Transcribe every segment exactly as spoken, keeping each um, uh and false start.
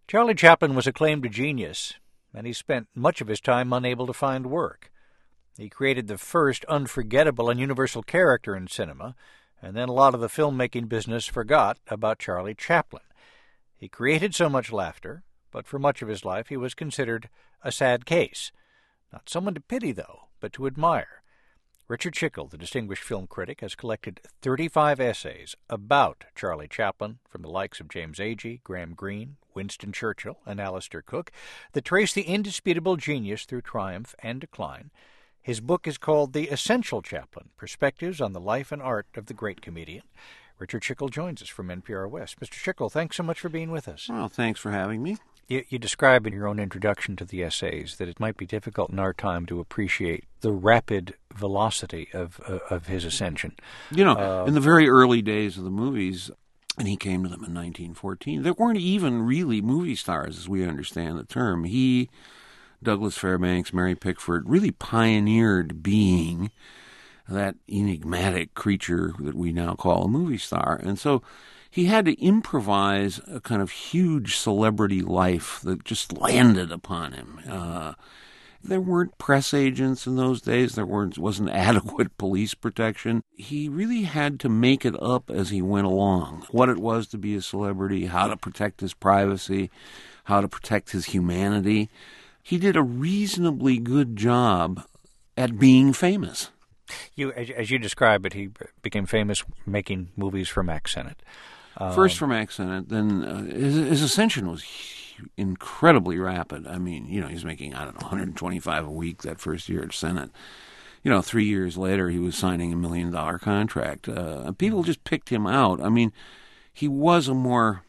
Charlie Chaplin was acclaimed a genius, and he spent much of his time unable to find work. He created the first unforgettable and universal character in cinema, and then a lot of the filmmaking business forgot about Charlie Chaplin. He created so much laughter, but for much of his life he was considered a sad case. Not someone to pity, though, but to admire. Richard Schickel, the distinguished film critic, has collected thirty-five essays about Charlie Chaplin from the likes of James Agee, Graham Greene, Winston Churchill, and Alistair Cooke that trace the indisputable genius through triumph and decline. His book is called The Essential Chaplin, Perspectives on the Life and Art of the Great Comedian. Richard Schickel joins us from N P R West. Mister Schickel, thanks so much for being with us. Well, thanks for having me. You, you describe in your own introduction to the essays that it might be difficult in our time to appreciate the rapid velocity of uh, of his ascension. You know, uh, in the very early days of the movies, and he came to them in nineteen fourteen, there weren't even really movie stars as we understand the term. He, Douglas Fairbanks, Mary Pickford, really pioneered being that enigmatic creature that we now call a movie star. And so he had to improvise a kind of huge celebrity life that just landed upon him. Uh, there weren't press agents in those days. There weren't, wasn't adequate police protection. He really had to make it up as he went along, what it was to be a celebrity, how to protect his privacy, how to protect his humanity. He did a reasonably good job at being famous. You, as, as you describe it, he became famous making movies for Mack Sennett. Um, First for Mack Sennett, then uh, his, his ascension was incredibly rapid. I mean, you know, he was making, I don't know, one hundred twenty-five a week that first year at Sennett. You know, three years later, he was signing a million-dollar contract. Uh, people just picked him out. I mean, he was a more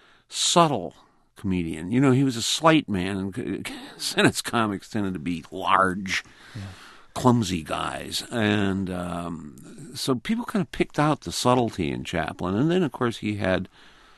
subtle comedian. You know, he was a slight man, and Sennett's comics tended to be large, yeah. clumsy guys. And um, so people kind of picked out the subtlety in Chaplin. And then, of course, he had,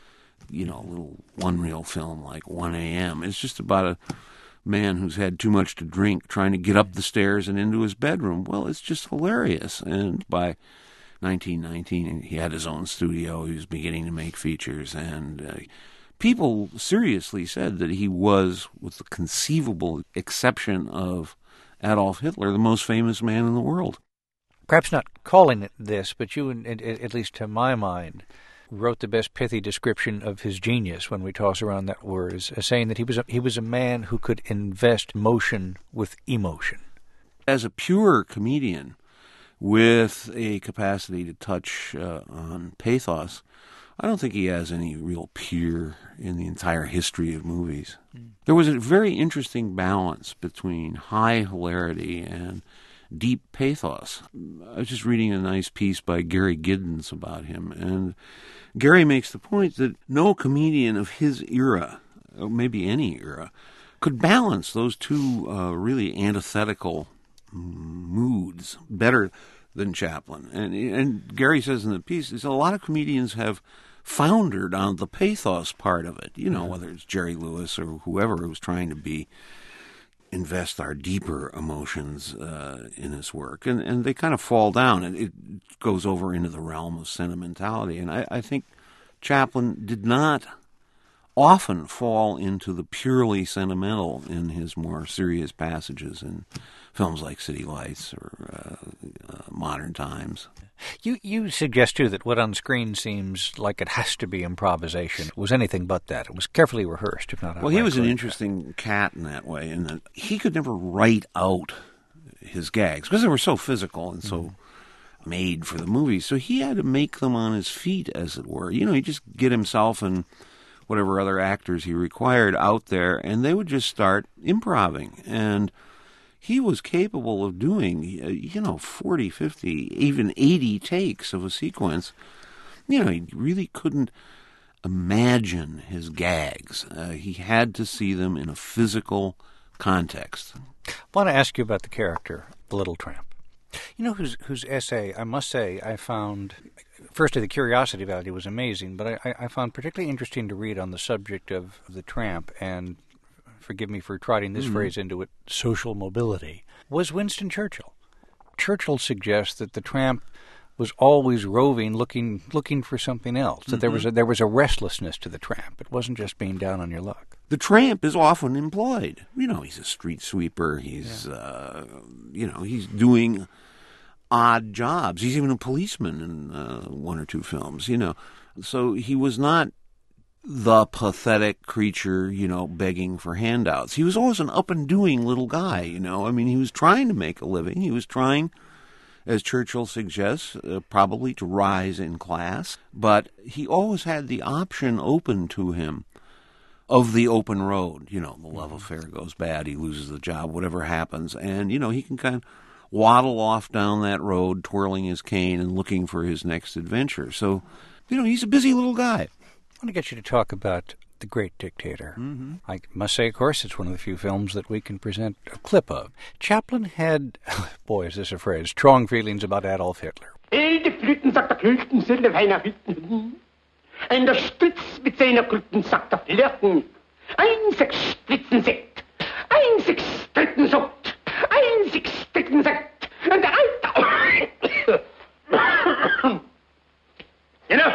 you know, a little one-reel film like one a.m. It's just about a man who's had too much to drink trying to get up the stairs and into his bedroom. Well, it's just hilarious. And by nineteen nineteen, he had his own studio. He was beginning to make features, and uh, people seriously said that he was, with the conceivable exception of Adolf Hitler, the most famous man in the world. Perhaps not calling it this, but you, at least to my mind, wrote the best pithy description of his genius when we toss around that word, as saying that he was a, he was a man who could invest motion with emotion. As a pure comedian with a capacity to touch uh, on pathos, I don't think he has any real peer in the entire history of movies. Mm. There was a very interesting balance between high hilarity and deep pathos. I was just reading a nice piece by Gary Giddens about him, and Gary makes the point that no comedian of his era, or maybe any era, could balance those two uh, really antithetical moods better than Chaplin. And, and Gary says in the piece, is a lot of comedians have foundered on the pathos part of it, you know, whether it's Jerry Lewis or whoever who's trying to be invest our deeper emotions uh, in his work, and and they kind of fall down, and it goes over into the realm of sentimentality. And I, I think Chaplin did not often fall into the purely sentimental in his more serious passages in films like City Lights or uh, uh, Modern Times. You you suggest, too, that what on screen seems like it has to be improvisation was anything but that. It was carefully rehearsed, if not Well, he was an interesting cat in that way, in that he could never write out his gags, because they were so physical and so mm-hmm. made for the movies. So he had to make them on his feet, as it were. You know, he'd just get himself and whatever other actors he required out there, and they would just start improvising. And he was capable of doing, you know, forty, fifty, even eighty takes of a sequence. You know, he really couldn't imagine his gags. Uh, he had to see them in a physical context. I want to ask you about the character, the Little Tramp. You know, whose whose essay, I must say, I found, firstly, the curiosity value was amazing, but I, I found particularly interesting to read on the subject of the tramp, and forgive me for trotting this mm-hmm. phrase into it, social mobility, was Winston Churchill. Churchill suggests that the tramp was always roving, looking looking for something else. That mm-hmm. there was a, there was a restlessness to the tramp. It wasn't just being down on your luck. The tramp is often employed. You know, he's a street sweeper. He's, yeah. uh, you know, he's doing odd jobs. He's even a policeman in uh, one or two films, you know. So he was not the pathetic creature, you know, begging for handouts. He was always an up-and-doing little guy, you know. I mean, he was trying to make a living. He was trying, as Churchill suggests, uh, probably to rise in class. But he always had the option open to him of the open road. You know, the love affair goes bad, he loses the job, whatever happens. And, you know, he can kind of waddle off down that road, twirling his cane and looking for his next adventure. So, you know, he's a busy little guy. I want to get you to talk about The Great Dictator. Mm-hmm. I must say, of course, it's one of the few films that we can present a clip of. Chaplin had, boy, is this a phrase, strong feelings about Adolf Hitler. Elde Flüten, sagt der Klöten, Sille feiner Hütten. Ein der Stritz mit seiner Krüten, sagt der Flirten. Ein sechs Spritzen Sekt, ein sechs Dritten Sucht, ein sechs Dritten Sekt, und der Alte... You know,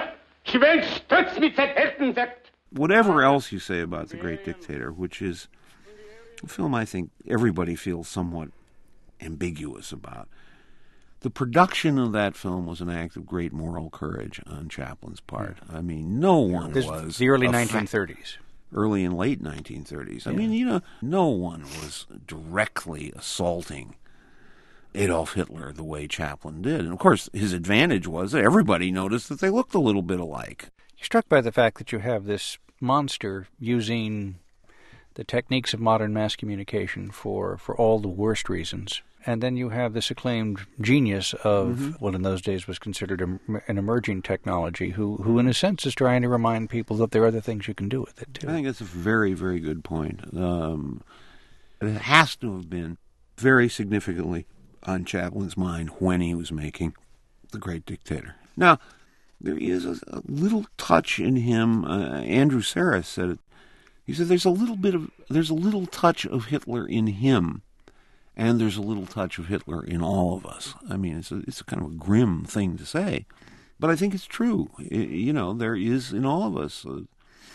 whatever else you say about The Great Dictator, which is a film I think everybody feels somewhat ambiguous about, the production of that film was an act of great moral courage on Chaplin's part. I mean, no one this was... The early nineteen thirties. Early and late nineteen thirties. I yeah. mean, you know, no one was directly assaulting Adolf Hitler the way Chaplin did. And, of course, his advantage was that everybody noticed that they looked a little bit alike. You're struck by the fact that you have this monster using the techniques of modern mass communication for, for all the worst reasons. And then you have this acclaimed genius of mm-hmm. what in those days was considered a, an emerging technology who, who, in a sense, is trying to remind people that there are other things you can do with it, too. I think that's a very, very good point. Um, it has to have been very significantly on Chaplin's mind when he was making The Great Dictator. Now, there is a, a little touch in him. Uh, Andrew Sarris said it. He said there's a little bit of there's a little touch of Hitler in him, and there's a little touch of Hitler in all of us. I mean, it's a, it's a kind of a grim thing to say, but I think it's true. It, you know, there is in all of us a,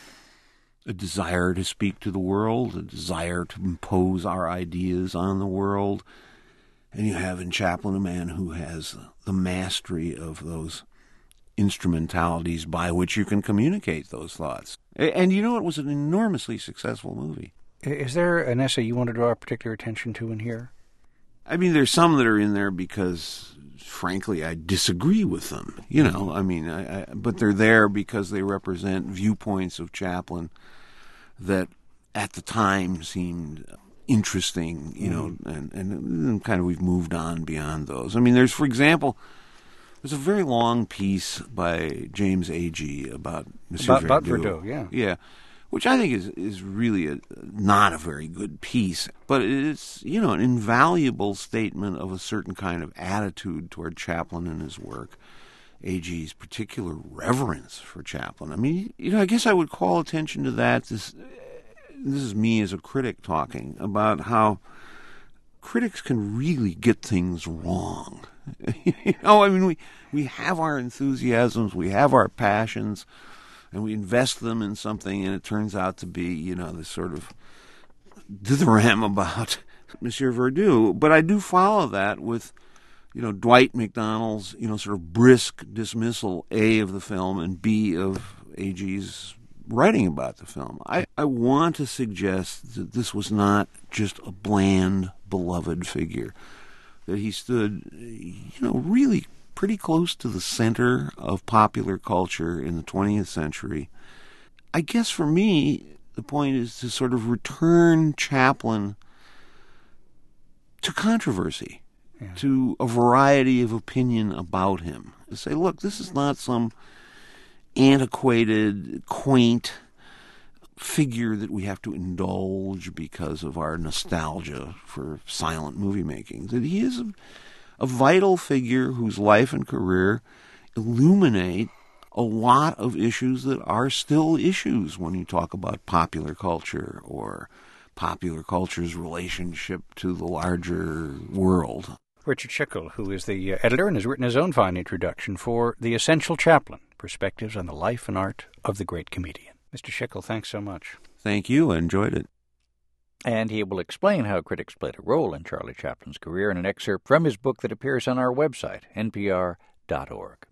a desire to speak to the world, a desire to impose our ideas on the world. And you have in Chaplin a man who has the mastery of those instrumentalities by which you can communicate those thoughts. And you know, it was an enormously successful movie. Is there an essay you want to draw particular attention to in here? I mean, there's some that are in there because, frankly, I disagree with them. You know, I mean, I, I, but they're there because they represent viewpoints of Chaplin that at the time seemed interesting, you know, mm. and, and kind of we've moved on beyond those. I mean, there's, for example, there's a very long piece by James Agee about Monsieur about, Verdoux. About Verdoux, yeah. Yeah, which I think is, is really a, not a very good piece, but it's, you know, an invaluable statement of a certain kind of attitude toward Chaplin and his work. Agee's particular reverence for Chaplin. I mean, you know, I guess I would call attention to that. This This is me as a critic talking about how critics can really get things wrong. You know, I mean, we, we have our enthusiasms, we have our passions, and we invest them in something, and it turns out to be, you know, this sort of dithyramb about Monsieur Verdoux. But I do follow that with, you know, Dwight McDonald's, you know, sort of brisk dismissal, A, of the film, and B, of Agee's writing about the film. I, I want to suggest that this was not just a bland, beloved figure, that he stood, you know, really pretty close to the center of popular culture in the twentieth century. I guess for me, the point is to sort of return Chaplin to controversy, yeah. to a variety of opinion about him. To say, look, this is not some antiquated, quaint figure that we have to indulge because of our nostalgia for silent movie making. That he is a, a vital figure whose life and career illuminate a lot of issues that are still issues when you talk about popular culture or popular culture's relationship to the larger world. Richard Schickel, who is the uh, editor and has written his own fine introduction for The Essential Chaplain, Perspectives on the Life and Art of the Great Comedian. Mister Schickel, thanks so much. Thank you. I enjoyed it. And he will explain how critics played a role in Charlie Chaplin's career in an excerpt from his book that appears on our website, N P R dot org.